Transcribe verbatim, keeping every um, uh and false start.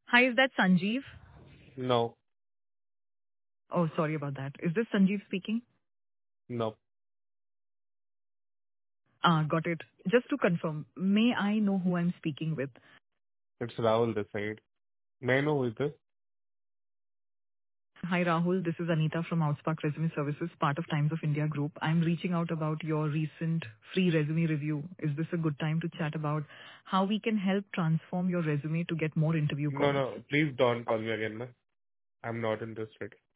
Hi, is that Sanjeev? No, Oh, sorry about that. Is this Sanjeev speaking? no. Ah, got it. Just to confirm, may I know who I'm speaking with? It's Rahul this side. May I know who is this? Hi, Rahul. This is Anita from Outspark Resume Services, part of Times of India Group. I'm reaching out about your recent free resume review. Is this a good time to chat about how we can help transform your resume to get more interview No, calls? no. Please don't call me again, man. I'm not interested.